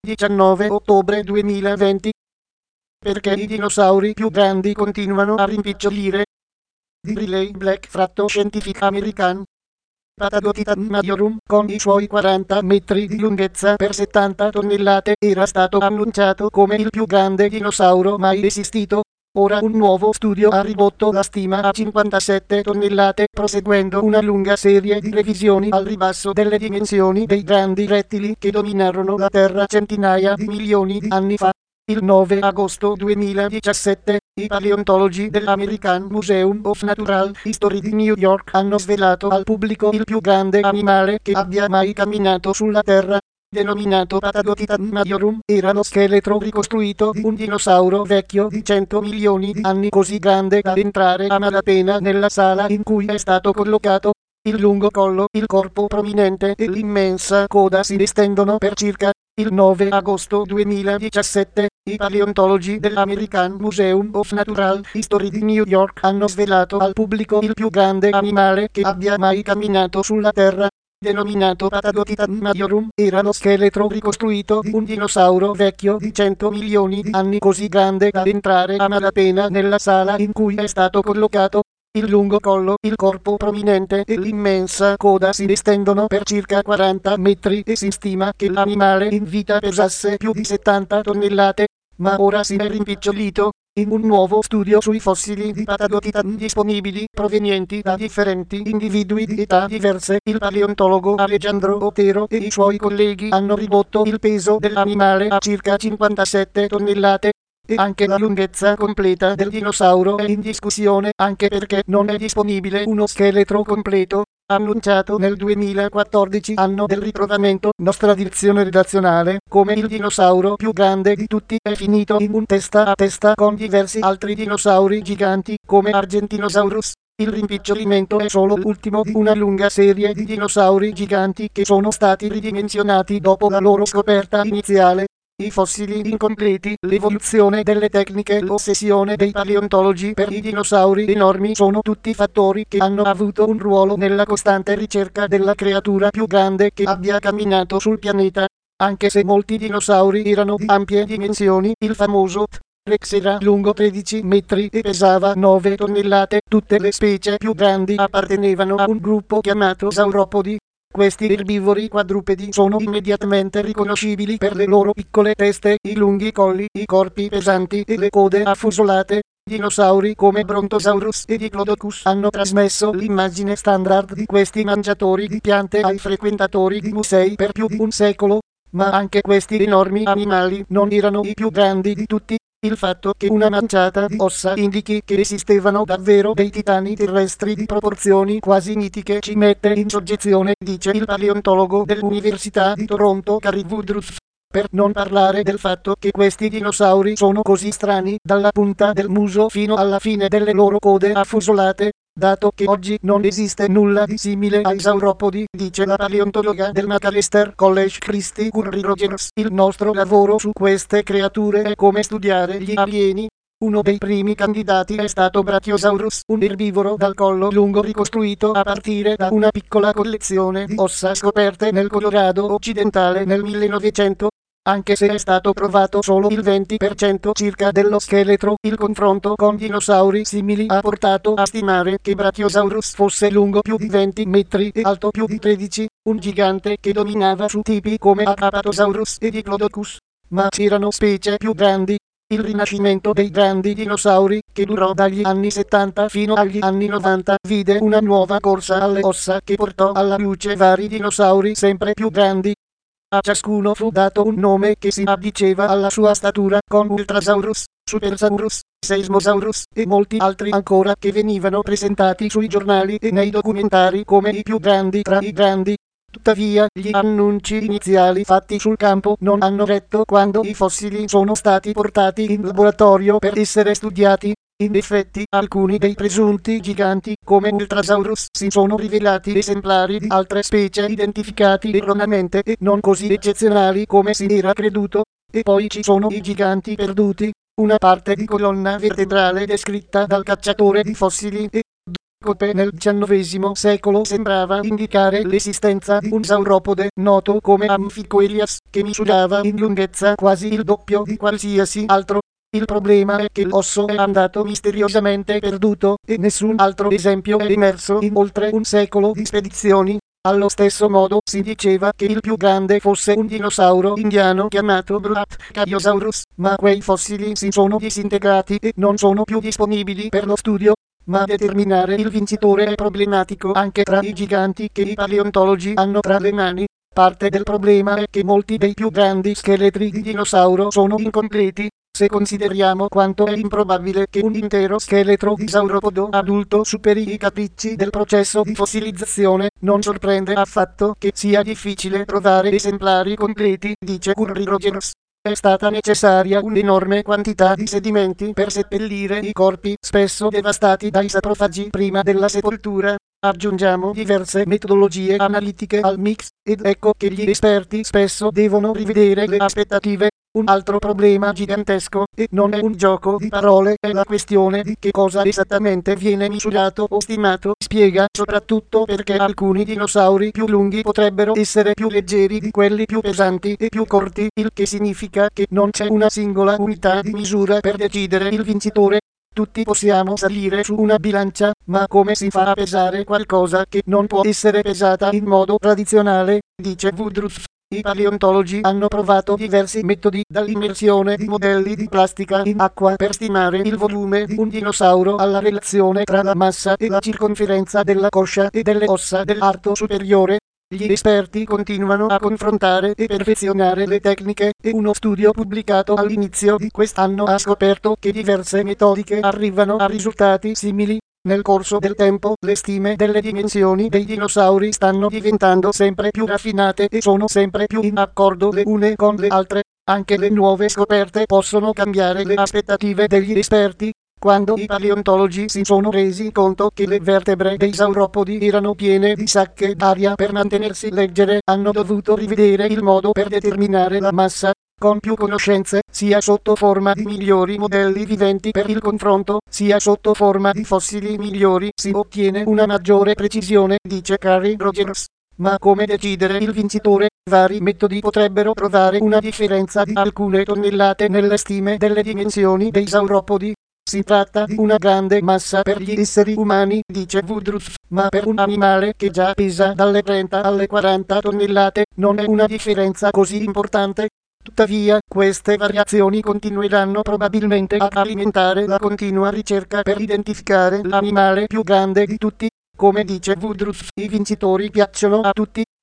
19 ottobre 2020. Perché i dinosauri più grandi continuano a rimpicciolire. Di Riley Black, fratto Scientific American. Patagotitan Majorum, con i suoi 40 metri di lunghezza per 70 tonnellate, era stato annunciato come il più grande dinosauro mai esistito. Ora un nuovo studio ha ridotto la stima a 57 tonnellate, proseguendo una lunga serie di revisioni al ribasso delle dimensioni dei grandi rettili che dominarono la Terra centinaia di milioni di anni fa. Il 9 agosto 2017, i paleontologi dell'American Museum of Natural History di New York hanno svelato al pubblico il più grande animale che abbia mai camminato sulla Terra. Denominato Patagotitan Majorum, era lo scheletro ricostruito di un dinosauro vecchio di 100 milioni di anni, così grande da entrare a malapena nella sala in cui è stato collocato. Il lungo collo, il corpo prominente e l'immensa coda si estendono per circa. Il 9 agosto 2017, i paleontologi dell'American Museum of Natural History di New York hanno svelato al pubblico il più grande animale che abbia mai camminato sulla Terra. Denominato Patagotitan Majorum, era lo scheletro ricostruito di un dinosauro vecchio di 100 milioni di anni, così grande da entrare a malapena nella sala in cui è stato collocato. Il lungo collo, il corpo prominente e l'immensa coda si estendono per circa 40 metri e si stima che l'animale in vita pesasse più di 70 tonnellate, ma ora si è rimpicciolito. In un nuovo studio sui fossili di Patagotitan disponibili provenienti da differenti individui di età diverse, il paleontologo Alejandro Otero e i suoi colleghi hanno ridotto il peso dell'animale a circa 57 tonnellate. E anche la lunghezza completa del dinosauro è in discussione, anche perché non è disponibile uno scheletro completo. Annunciato nel 2014, anno del ritrovamento, nostra direzione redazionale, come il dinosauro più grande di tutti, è finito in un testa a testa con diversi altri dinosauri giganti, come Argentinosaurus. Il rimpicciolimento è solo l'ultimo di una lunga serie di dinosauri giganti che sono stati ridimensionati dopo la loro scoperta iniziale. I fossili incompleti, l'evoluzione delle tecniche, l'ossessione dei paleontologi per i dinosauri enormi sono tutti fattori che hanno avuto un ruolo nella costante ricerca della creatura più grande che abbia camminato sul pianeta. Anche se molti dinosauri erano di ampie dimensioni, il famoso T-Rex era lungo 13 metri e pesava 9 tonnellate. Tutte le specie più grandi appartenevano a un gruppo chiamato Sauropodi. Questi erbivori quadrupedi sono immediatamente riconoscibili per le loro piccole teste, i lunghi colli, i corpi pesanti e le code affusolate. Dinosauri come Brontosaurus e Diplodocus hanno trasmesso l'immagine standard di questi mangiatori di piante ai frequentatori di musei per più di un secolo. Ma anche questi enormi animali non erano i più grandi di tutti. Il fatto che una manciata di ossa indichi che esistevano davvero dei titani terrestri di proporzioni quasi mitiche ci mette in soggezione, dice il paleontologo dell'Università di Toronto Carrie Woodruff. Per non parlare del fatto che questi dinosauri sono così strani, dalla punta del muso fino alla fine delle loro code affusolate. Dato che oggi non esiste nulla di simile ai sauropodi, dice la paleontologa del Macalester College Christy Curry Rogers, il nostro lavoro su queste creature è come studiare gli alieni. Uno dei primi candidati è stato Brachiosaurus, un erbivoro dal collo lungo ricostruito a partire da una piccola collezione di ossa scoperte nel Colorado occidentale nel 1900. Anche se è stato trovato solo il 20% circa dello scheletro, il confronto con dinosauri simili ha portato a stimare che Brachiosaurus fosse lungo più di 20 metri e alto più di 13, un gigante che dominava su tipi come Apatosaurus e Diplodocus. Ma c'erano specie più grandi. Il rinascimento dei grandi dinosauri, che durò dagli anni 70 fino agli anni 90, vide una nuova corsa alle ossa che portò alla luce vari dinosauri sempre più grandi. A ciascuno fu dato un nome che si addiceva alla sua statura, con Ultrasaurus, Supersaurus, Seismosaurus e molti altri ancora che venivano presentati sui giornali e nei documentari come i più grandi tra i grandi. Tuttavia, gli annunci iniziali fatti sul campo non hanno retto quando i fossili sono stati portati in laboratorio per essere studiati. In effetti, alcuni dei presunti giganti, come Ultrasaurus, si sono rivelati esemplari di altre specie identificati erroneamente e non così eccezionali come si era creduto. E poi ci sono i giganti perduti, una parte di colonna vertebrale descritta dal cacciatore di fossili e microscope nel XIX secolo sembrava indicare l'esistenza di un sauropode noto come Amphicoelias, che misurava in lunghezza quasi il doppio di qualsiasi altro. Il problema è che l'osso è andato misteriosamente perduto e nessun altro esempio è emerso in oltre un secolo di spedizioni. Allo stesso modo si diceva che il più grande fosse un dinosauro indiano chiamato Brachiosaurus, ma quei fossili si sono disintegrati e non sono più disponibili per lo studio. Ma determinare il vincitore è problematico anche tra i giganti che i paleontologi hanno tra le mani. Parte del problema è che molti dei più grandi scheletri di dinosauro sono incompleti. Se consideriamo quanto è improbabile che un intero scheletro di sauropodo adulto superi i capricci del processo di fossilizzazione, non sorprende affatto che sia difficile trovare esemplari completi, dice Curry Rogers. È stata necessaria un'enorme quantità di sedimenti per seppellire i corpi spesso devastati dai saprofagi prima della sepoltura. Aggiungiamo diverse metodologie analitiche al mix, ed ecco che gli esperti spesso devono rivedere le aspettative. Un altro problema gigantesco, e non è un gioco di parole, è la questione di che cosa esattamente viene misurato o stimato, spiega, soprattutto perché alcuni dinosauri più lunghi potrebbero essere più leggeri di quelli più pesanti e più corti, il che significa che non c'è una singola unità di misura per decidere il vincitore. Tutti possiamo salire su una bilancia, ma come si fa a pesare qualcosa che non può essere pesata in modo tradizionale, dice Woodruff. I paleontologi hanno provato diversi metodi, dall'immersione di modelli di plastica in acqua per stimare il volume di un dinosauro alla relazione tra la massa e la circonferenza della coscia e delle ossa dell'arto superiore. Gli esperti continuano a confrontare e perfezionare le tecniche, e uno studio pubblicato all'inizio di quest'anno ha scoperto che diverse metodiche arrivano a risultati simili. Nel corso del tempo, le stime delle dimensioni dei dinosauri stanno diventando sempre più raffinate e sono sempre più in accordo le une con le altre. Anche le nuove scoperte possono cambiare le aspettative degli esperti. Quando i paleontologi si sono resi conto che le vertebre dei sauropodi erano piene di sacche d'aria per mantenersi leggere, hanno dovuto rivedere il modo per determinare la massa. Con più conoscenze, sia sotto forma di migliori modelli viventi per il confronto, sia sotto forma di fossili migliori, si ottiene una maggiore precisione, dice Curry Rogers. Ma come decidere il vincitore? Vari metodi potrebbero trovare una differenza di alcune tonnellate nelle stime delle dimensioni dei sauropodi. Si tratta di una grande massa per gli esseri umani, dice Woodruff, ma per un animale che già pesa dalle 30 alle 40 tonnellate, non è una differenza così importante. Tuttavia, queste variazioni continueranno probabilmente a alimentare la continua ricerca per identificare l'animale più grande di tutti. Come dice Woodruff, i vincitori piacciono a tutti.